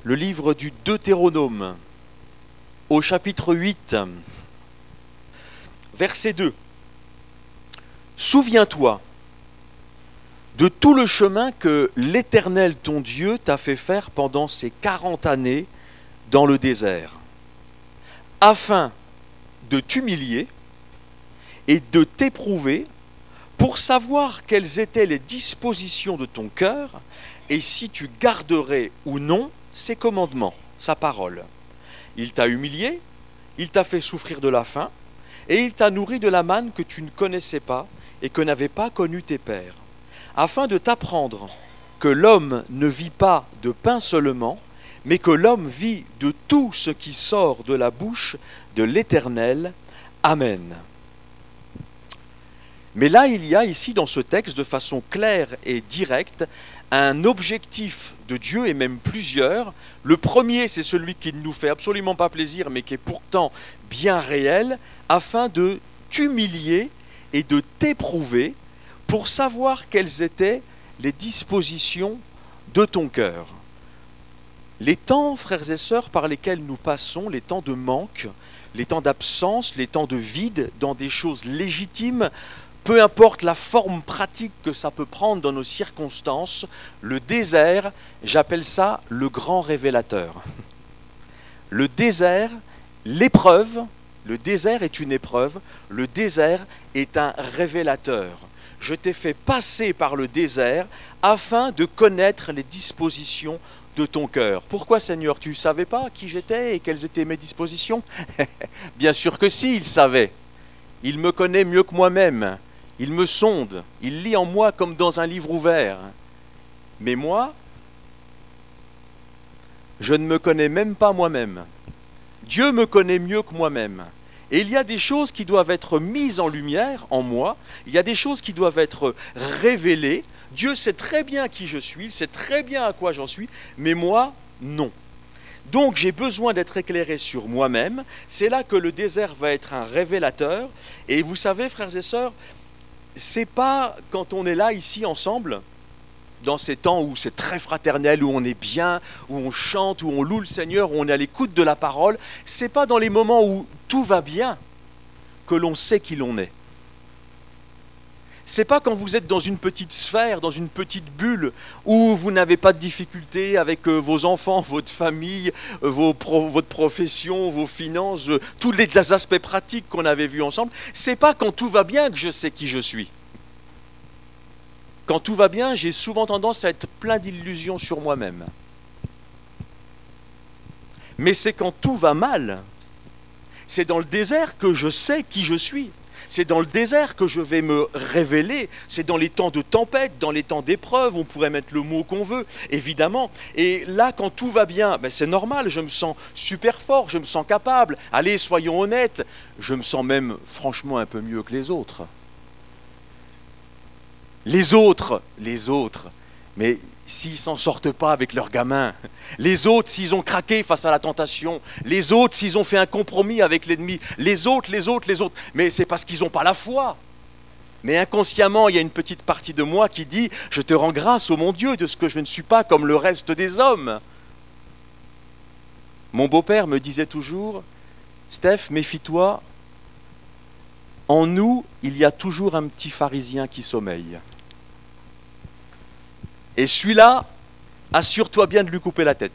le livre du Deutéronome, au chapitre 8, verset 2. Souviens-toi de tout le chemin que l'Éternel ton Dieu t'a fait faire pendant ces 40 années dans le désert, afin de t'humilier et de t'éprouver pour savoir quelles étaient les dispositions de ton cœur et si tu garderais ou non ses commandements, sa parole. Il t'a humilié, il t'a fait souffrir de la faim, et il t'a nourri de la manne que tu ne connaissais pas et que n'avaient pas connu tes pères, afin de t'apprendre que l'homme ne vit pas de pain seulement, mais que l'homme vit de tout ce qui sort de la bouche de l'Éternel. Amen. Mais là, il y a ici dans ce texte, de façon claire et directe, un objectif de Dieu, et même plusieurs. Le premier, c'est celui qui ne nous fait absolument pas plaisir, mais qui est pourtant bien réel, afin de t'humilier et de t'éprouver pour savoir quelles étaient les dispositions de ton cœur. Les temps, frères et sœurs, par lesquels nous passons, les temps de manque, les temps d'absence, les temps de vide dans des choses légitimes, peu importe la forme pratique que ça peut prendre dans nos circonstances, le désert, j'appelle ça le grand révélateur. Le désert, l'épreuve, le désert est une épreuve, le désert est un révélateur. Je t'ai fait passer par le désert afin de connaître les dispositions de ton cœur. Pourquoi, Seigneur, tu ne savais pas qui j'étais et quelles étaient mes dispositions? Bien sûr que si, il savait. Il me connaît mieux que moi-même. Il me sonde, il lit en moi comme dans un livre ouvert. Mais moi, je ne me connais même pas moi-même. Dieu me connaît mieux que moi-même. Et il y a des choses qui doivent être mises en lumière en moi, il y a des choses qui doivent être révélées. Dieu sait très bien qui je suis, il sait très bien à quoi j'en suis, mais moi, non. Donc j'ai besoin d'être éclairé sur moi-même. C'est là que le désert va être un révélateur. Et vous savez, frères et sœurs, c'est pas quand on est là, ici, ensemble, dans ces temps où c'est très fraternel, où on est bien, où on chante, où on loue le Seigneur, où on est à l'écoute de la parole, c'est pas dans les moments où tout va bien que l'on sait qui l'on est. C'est pas quand vous êtes dans une petite sphère, dans une petite bulle, où vous n'avez pas de difficultés avec vos enfants, votre famille, votre profession, vos finances, tous les aspects pratiques qu'on avait vus ensemble. C'est pas quand tout va bien que je sais qui je suis. Quand tout va bien, j'ai souvent tendance à être plein d'illusions sur moi-même. Mais c'est quand tout va mal, c'est dans le désert que je sais qui je suis. C'est dans le désert que je vais me révéler, c'est dans les temps de tempête, dans les temps d'épreuve, on pourrait mettre le mot qu'on veut, évidemment. Et là, quand tout va bien, c'est normal, je me sens super fort, je me sens capable. Allez, soyons honnêtes, je me sens même franchement un peu mieux que les autres. Les autres, mais s'ils ne s'en sortent pas avec leurs gamins, les autres s'ils ont craqué face à la tentation, les autres s'ils ont fait un compromis avec l'ennemi, les autres, mais c'est parce qu'ils n'ont pas la foi. Mais inconsciemment, il y a une petite partie de moi qui dit « Je te rends grâce, ô mon Dieu, de ce que je ne suis pas comme le reste des hommes. » Mon beau-père me disait toujours « Steph, méfie-toi, en nous, il y a toujours un petit pharisien qui sommeille. Et celui-là, assure-toi bien de lui couper la tête. »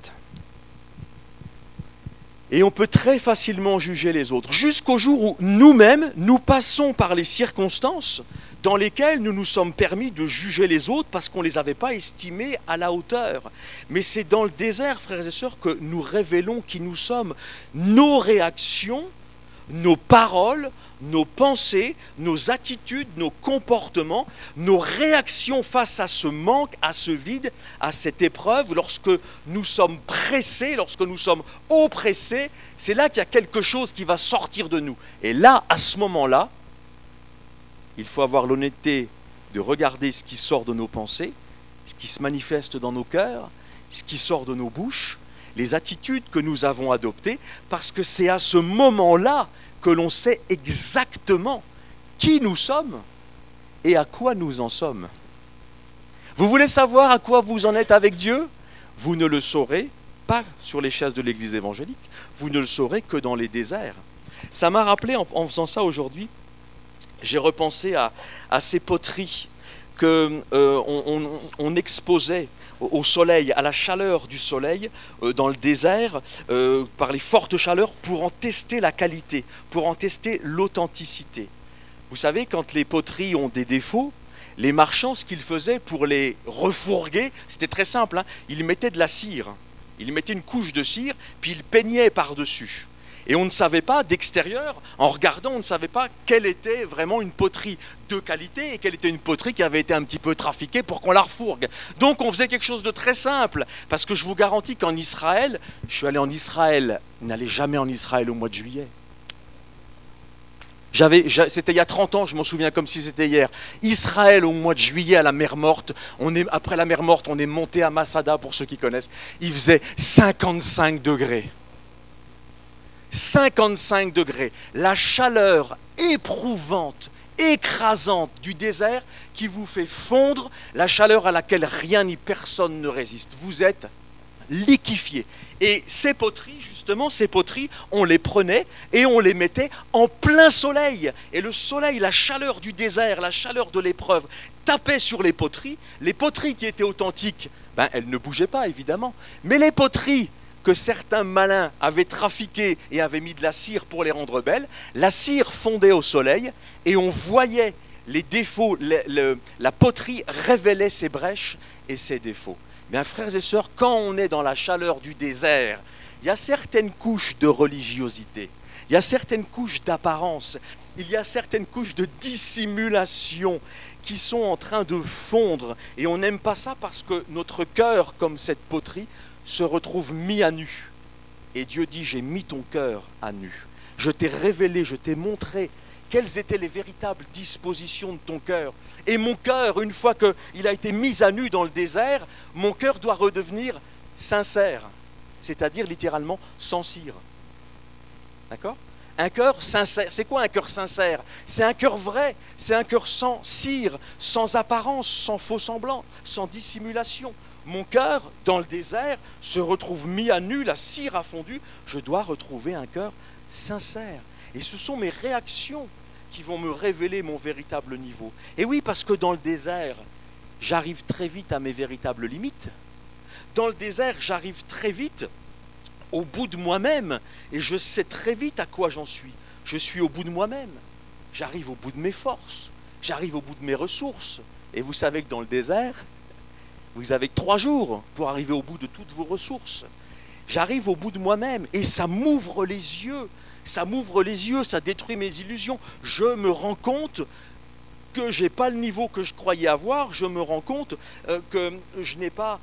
Et on peut très facilement juger les autres, jusqu'au jour où nous-mêmes, nous passons par les circonstances dans lesquelles nous nous sommes permis de juger les autres parce qu'on ne les avait pas estimés à la hauteur. Mais c'est dans le désert, frères et sœurs, que nous révélons qui nous sommes. Nos réactions, nos paroles, nos pensées, nos attitudes, nos comportements, nos réactions face à ce manque, à ce vide, à cette épreuve, lorsque nous sommes pressés, lorsque nous sommes oppressés, c'est là qu'il y a quelque chose qui va sortir de nous. Et là, à ce moment-là, il faut avoir l'honnêteté de regarder ce qui sort de nos pensées, ce qui se manifeste dans nos cœurs, ce qui sort de nos bouches, les attitudes que nous avons adoptées, parce que c'est à ce moment-là que l'on sait exactement qui nous sommes et à quoi nous en sommes. Vous voulez savoir à quoi vous en êtes avec Dieu? Vous ne le saurez pas sur les chaises de l'église évangélique, vous ne le saurez que dans les déserts. Ça m'a rappelé, en faisant ça aujourd'hui, j'ai repensé à ces poteries qu'on on exposait au soleil, à la chaleur du soleil, dans le désert, par les fortes chaleurs, pour en tester la qualité, pour en tester l'authenticité. Vous savez, quand les poteries ont des défauts, les marchands, ce qu'ils faisaient pour les refourguer, c'était très simple, hein, ils mettaient de la cire, ils mettaient une couche de cire, puis ils peignaient par-dessus. Et on ne savait pas, d'extérieur, en regardant, on ne savait pas quelle était vraiment une poterie de qualité et quelle était une poterie qui avait été un petit peu trafiquée pour qu'on la refourgue. Donc on faisait quelque chose de très simple, parce que je vous garantis qu'en Israël, je suis allé en Israël, n'allez jamais en Israël au mois de juillet. C'était il y a 30 ans, je m'en souviens comme si c'était hier. Israël au mois de juillet à la mer Morte. Après la mer Morte, on est monté à Masada, pour ceux qui connaissent. Il faisait 55 degrés. 55 degrés. La chaleur éprouvante, écrasante du désert qui vous fait fondre, la chaleur à laquelle rien ni personne ne résiste. Vous êtes liquéfié. Et ces poteries, justement, on les prenait et on les mettait en plein soleil. Et le soleil, la chaleur du désert, la chaleur de l'épreuve, tapait sur les poteries. Les poteries qui étaient authentiques, elles ne bougeaient pas, évidemment. Mais les poteries que certains malins avaient trafiquées et avaient mis de la cire pour les rendre belles, la cire fondait au soleil et on voyait les défauts, la poterie révélait ses brèches et ses défauts. Bien, frères et sœurs, quand on est dans la chaleur du désert, il y a certaines couches de religiosité, il y a certaines couches d'apparence, il y a certaines couches de dissimulation qui sont en train de fondre. Et on n'aime pas ça parce que notre cœur, comme cette poterie, se retrouve mis à nu. Et Dieu dit, j'ai mis ton cœur à nu. Je t'ai révélé, je t'ai montré quelles étaient les véritables dispositions de ton cœur. Et mon cœur, une fois qu'il a été mis à nu dans le désert, mon cœur doit redevenir sincère, c'est-à-dire littéralement sans cire. D'accord ? Un cœur sincère. C'est quoi un cœur sincère ? C'est un cœur vrai, c'est un cœur sans cire, sans apparence, sans faux semblant, sans dissimulation. Mon cœur, dans le désert, se retrouve mis à nu, la cire a fondu. Je dois retrouver un cœur sincère. Et ce sont mes réactions qui vont me révéler mon véritable niveau. Et oui, parce que dans le désert, j'arrive très vite à mes véritables limites. Dans le désert, j'arrive très vite au bout de moi-même. Et je sais très vite à quoi j'en suis. Je suis au bout de moi-même. J'arrive au bout de mes forces. J'arrive au bout de mes ressources. Et vous savez que dans le désert, vous avez 3 jours pour arriver au bout de toutes vos ressources. J'arrive au bout de moi-même et ça m'ouvre les yeux. Ça m'ouvre les yeux, ça détruit mes illusions. Je me rends compte que je n'ai pas le niveau que je croyais avoir. Je me rends compte que je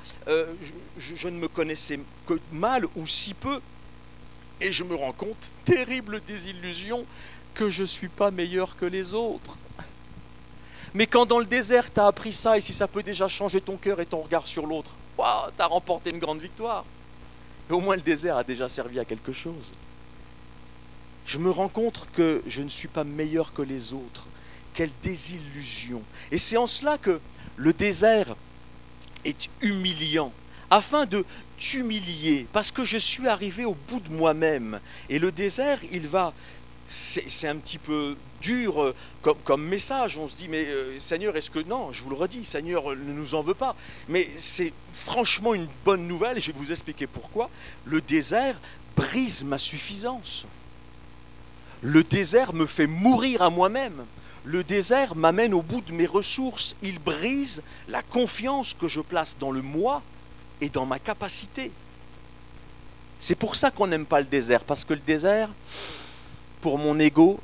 ne me connaissais que mal ou si peu. Et je me rends compte, terrible désillusion, que je ne suis pas meilleur que les autres. Mais quand dans le désert, tu as appris ça, et si ça peut déjà changer ton cœur et ton regard sur l'autre, waouh, tu as remporté une grande victoire. Mais au moins le désert a déjà servi à quelque chose. Je me rends compte que je ne suis pas meilleur que les autres. Quelle désillusion. Et c'est en cela que le désert est humiliant, afin de t'humilier, parce que je suis arrivé au bout de moi-même. Et le désert, c'est un petit peu dur comme message. On se dit, mais Seigneur, est-ce que... Non, je vous le redis, Seigneur ne nous en veut pas. Mais c'est franchement une bonne nouvelle, et je vais vous expliquer pourquoi. Le désert brise ma suffisance. Le désert me fait mourir à moi-même. Le désert m'amène au bout de mes ressources. Il brise la confiance que je place dans le moi et dans ma capacité. C'est pour ça qu'on n'aime pas le désert, parce que le désert, pour mon ego,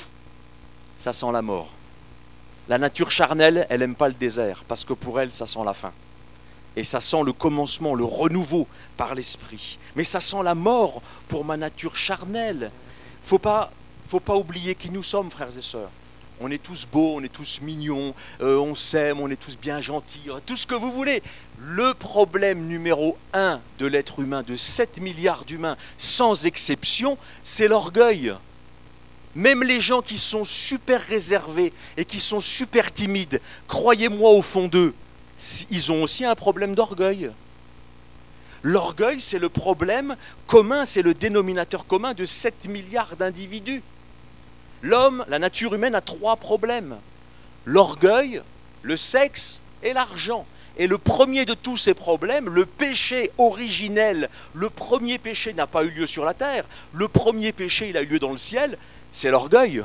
ça sent la mort. La nature charnelle, elle n'aime pas le désert, parce que pour elle, ça sent la fin. Et ça sent le commencement, le renouveau par l'esprit. Mais ça sent la mort pour ma nature charnelle. Faut pas oublier qui nous sommes, frères et sœurs. On est tous beaux, on est tous mignons, on s'aime, on est tous bien gentils, tout ce que vous voulez. Le problème numéro 1 de l'être humain, de 7 milliards d'humains, sans exception, c'est l'orgueil. Même les gens qui sont super réservés et qui sont super timides, croyez-moi au fond d'eux, ils ont aussi un problème d'orgueil. L'orgueil, c'est le problème commun, c'est le dénominateur commun de 7 milliards d'individus. L'homme, la nature humaine a 3 problèmes. L'orgueil, le sexe et l'argent. Et le premier de tous ces problèmes, le péché originel, le premier péché n'a pas eu lieu sur la terre, le premier péché, il a eu lieu dans le ciel, c'est l'orgueil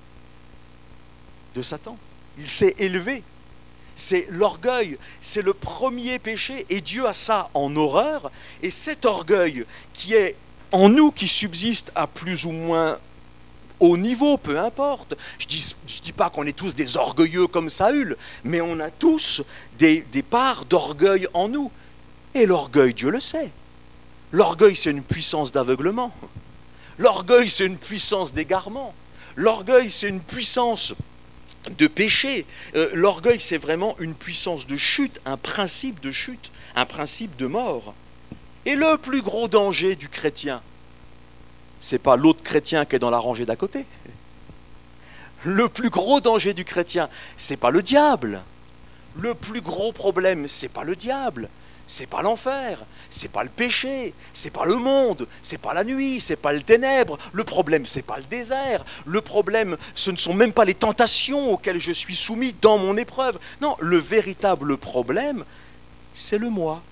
de Satan. Il s'est élevé. C'est l'orgueil, c'est le premier péché, et Dieu a ça en horreur, et cet orgueil qui est en nous, qui subsiste à plus ou moins haut niveau, peu importe. Je dis pas qu'on est tous des orgueilleux comme Saül, mais on a tous des parts d'orgueil en nous. Et l'orgueil, Dieu le sait. L'orgueil, c'est une puissance d'aveuglement. L'orgueil, c'est une puissance d'égarement. L'orgueil, c'est une puissance de péché. L'orgueil, c'est vraiment une puissance de chute, un principe de chute, un principe de mort. Et le plus gros danger du chrétien, c'est pas l'autre chrétien qui est dans la rangée d'à côté. Le plus gros danger du chrétien, c'est pas le diable. Le plus gros problème, c'est pas le diable, c'est pas l'enfer, c'est pas le péché, c'est pas le monde, c'est pas la nuit, c'est pas le ténèbre. Le problème, c'est pas le désert. Le problème, ce ne sont même pas les tentations auxquelles je suis soumis dans mon épreuve. Non, le véritable problème, c'est le moi.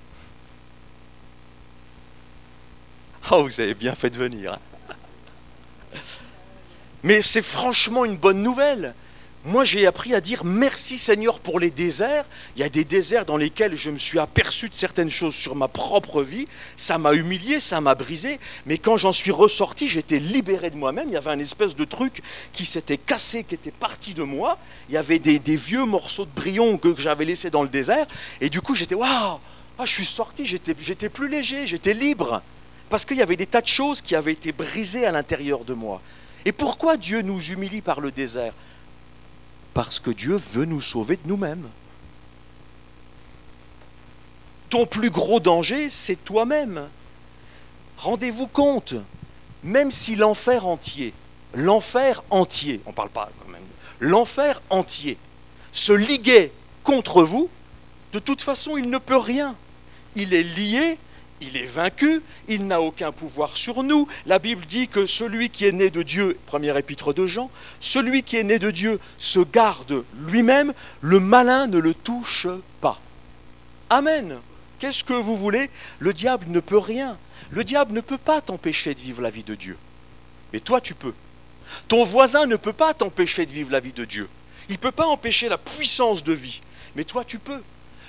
Oh, vous avez bien fait de venir. Hein. Mais c'est franchement une bonne nouvelle. Moi, j'ai appris à dire merci Seigneur pour les déserts. Il y a des déserts dans lesquels je me suis aperçu de certaines choses sur ma propre vie. Ça m'a humilié, ça m'a brisé. Mais quand j'en suis ressorti, j'étais libéré de moi-même. Il y avait un espèce de truc qui s'était cassé, qui était parti de moi. Il y avait des vieux morceaux de brillon que j'avais laissés dans le désert. Et du coup, j'étais waouh, je suis sorti, j'étais plus léger, j'étais libre. Parce qu'il y avait des tas de choses qui avaient été brisées à l'intérieur de moi. Et pourquoi Dieu nous humilie par le désert ? Parce que Dieu veut nous sauver de nous-mêmes. Ton plus gros danger, c'est toi-même. Rendez-vous compte, même si l'enfer entier, on ne parle pas quand même, l'enfer entier se liguait contre vous, de toute façon, il ne peut rien. Il est lié. Il est vaincu, il n'a aucun pouvoir sur nous. La Bible dit que celui qui est né de Dieu, première épître de Jean, celui qui est né de Dieu se garde lui-même, le malin ne le touche pas. Amen. Qu'est-ce que vous voulez ? Le diable ne peut rien. Le diable ne peut pas t'empêcher de vivre la vie de Dieu. Mais toi, tu peux. Ton voisin ne peut pas t'empêcher de vivre la vie de Dieu. Il ne peut pas empêcher la puissance de vie. Mais toi, tu peux.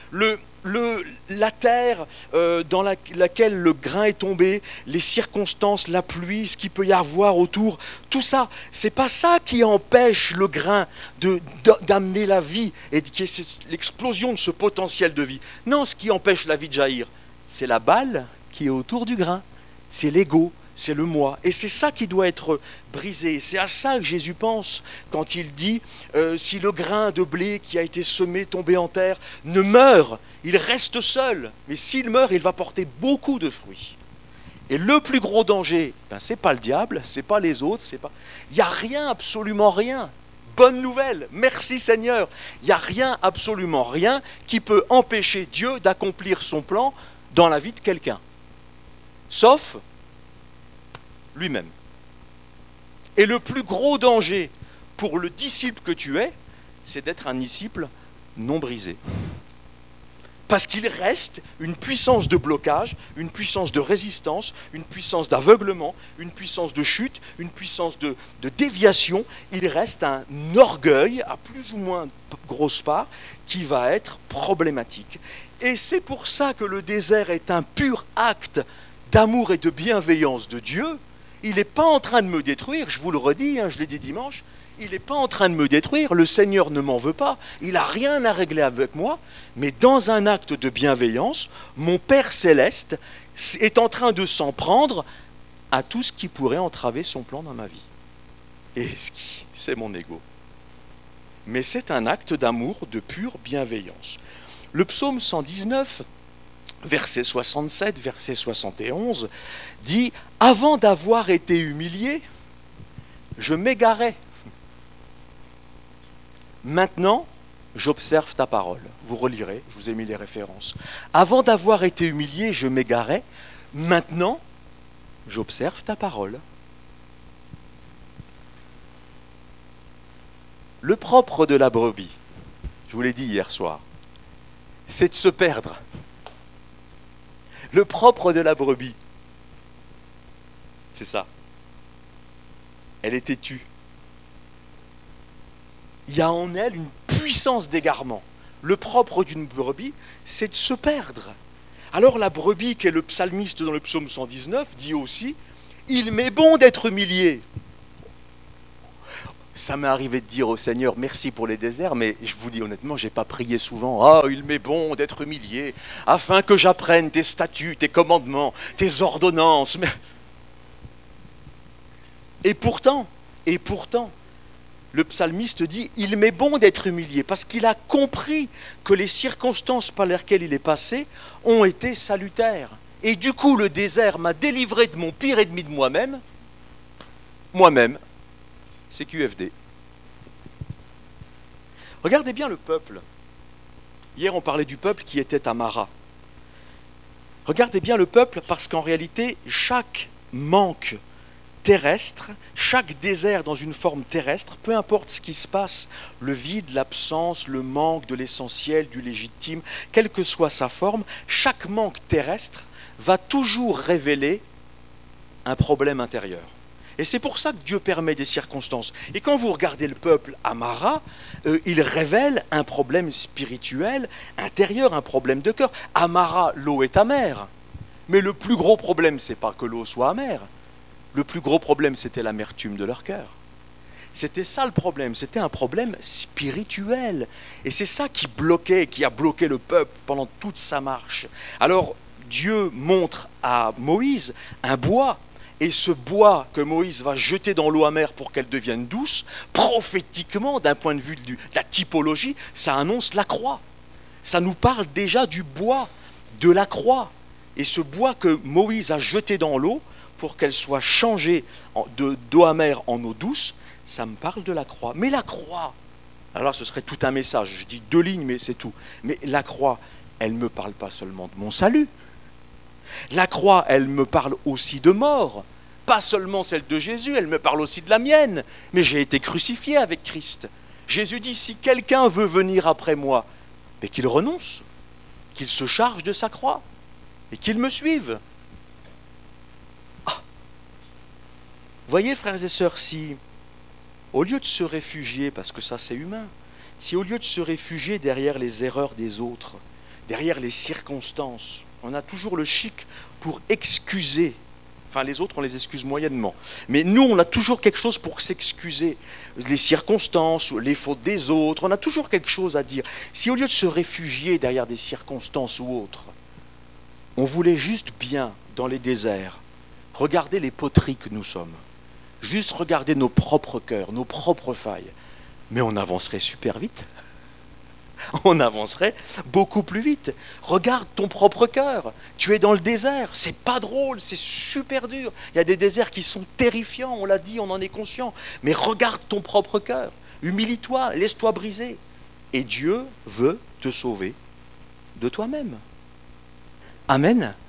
La terre dans laquelle le grain est tombé, les circonstances, la pluie, ce qu'il peut y avoir autour, tout ça, c'est pas ça qui empêche le grain d'amener la vie et qui est l'explosion de ce potentiel de vie. Non, ce qui empêche la vie de jaillir, c'est la balle qui est autour du grain, c'est l'ego, c'est le moi. Et c'est ça qui doit être brisé. C'est à ça que Jésus pense quand il dit si le grain de blé qui a été semé, tombé en terre, ne meurt, il reste seul. Mais s'il meurt, il va porter beaucoup de fruits. Et le plus gros danger, c'est pas le diable, c'est pas les autres, il n'y a rien, absolument rien. Bonne nouvelle, merci Seigneur. Il n'y a rien, absolument rien, qui peut empêcher Dieu d'accomplir son plan dans la vie de quelqu'un. Sauf lui-même. Et le plus gros danger pour le disciple que tu es, c'est d'être un disciple non brisé. Parce qu'il reste une puissance de blocage, une puissance de résistance, une puissance d'aveuglement, une puissance de chute, une puissance de déviation. Il reste un orgueil, à plus ou moins grosse part, qui va être problématique. Et c'est pour ça que le désert est un pur acte d'amour et de bienveillance de Dieu. Il n'est pas en train de me détruire, je vous le redis, je l'ai dit dimanche, il n'est pas en train de me détruire, le Seigneur ne m'en veut pas, il n'a rien à régler avec moi, mais dans un acte de bienveillance, mon Père Céleste est en train de s'en prendre à tout ce qui pourrait entraver son plan dans ma vie. Et c'est mon ego. Mais c'est un acte d'amour, de pure bienveillance. Le psaume 119, verset 67, verset 71, dit « Avant d'avoir été humilié, je m'égarais. Maintenant, j'observe ta parole. Vous relirez, je vous ai mis les références. Avant d'avoir été humilié, je m'égarais. Maintenant, j'observe ta parole. Le propre de la brebis, je vous l'ai dit hier soir, c'est de se perdre. Le propre de la brebis, c'est ça. Elle est têtue. Il y a en elle une puissance d'égarement. Le propre d'une brebis, c'est de se perdre. Alors la brebis, qui est le psalmiste dans le psaume 119, dit aussi « Il m'est bon d'être humilié ». Ça m'est arrivé de dire au Seigneur, merci pour les déserts, mais je vous dis honnêtement, je n'ai pas prié souvent. Ah, il m'est bon d'être humilié, afin que j'apprenne tes statuts, tes commandements, tes ordonnances. Et pourtant, le psalmiste dit, il m'est bon d'être humilié, parce qu'il a compris que les circonstances par lesquelles il est passé ont été salutaires. Et du coup, le désert m'a délivré de mon pire ennemi de moi-même, c'est QFD. Regardez bien le peuple. Hier, on parlait du peuple qui était à Mara. Regardez bien le peuple parce qu'en réalité, chaque manque terrestre, chaque désert dans une forme terrestre, peu importe ce qui se passe, le vide, l'absence, le manque de l'essentiel, du légitime, quelle que soit sa forme, chaque manque terrestre va toujours révéler un problème intérieur. Et c'est pour ça que Dieu permet des circonstances. Et quand vous regardez le peuple à Mara, il révèle un problème spirituel intérieur, un problème de cœur. À Mara, l'eau est amère. Mais le plus gros problème, ce n'est pas que l'eau soit amère. Le plus gros problème, c'était l'amertume de leur cœur. C'était ça le problème, c'était un problème spirituel. Et c'est ça qui bloquait, qui a bloqué le peuple pendant toute sa marche. Alors, Dieu montre à Moïse un bois. Et ce bois que Moïse va jeter dans l'eau amère pour qu'elle devienne douce, prophétiquement, d'un point de vue de la typologie, ça annonce la croix. Ça nous parle déjà du bois, de la croix. Et ce bois que Moïse a jeté dans l'eau pour qu'elle soit changée d'eau amère en eau douce, ça me parle de la croix. Mais la croix, alors ce serait tout un message, je dis 2 lignes, mais c'est tout. Mais la croix, elle ne me parle pas seulement de mon salut. La croix, elle me parle aussi de mort, pas seulement celle de Jésus, elle me parle aussi de la mienne. Mais j'ai été crucifié avec Christ. Jésus dit, si quelqu'un veut venir après moi, mais qu'il renonce, qu'il se charge de sa croix et qu'il me suive. Ah. Voyez, frères et sœurs, si au lieu de se réfugier, parce que ça c'est humain, si au lieu de se réfugier derrière les erreurs des autres, derrière les circonstances, on a toujours le chic pour excuser. Enfin, les autres, on les excuse moyennement. Mais nous, on a toujours quelque chose pour s'excuser. Les circonstances, les fautes des autres, on a toujours quelque chose à dire. Si au lieu de se réfugier derrière des circonstances ou autres, on voulait juste bien, dans les déserts, regarder les poteries que nous sommes, juste regarder nos propres cœurs, nos propres failles, mais on avancerait super vite. On avancerait beaucoup plus vite. Regarde ton propre cœur. Tu es dans le désert. C'est pas drôle, c'est super dur. Il y a des déserts qui sont terrifiants, on l'a dit, on en est conscient. Mais regarde ton propre cœur. Humilie-toi, laisse-toi briser. Et Dieu veut te sauver de toi-même. Amen.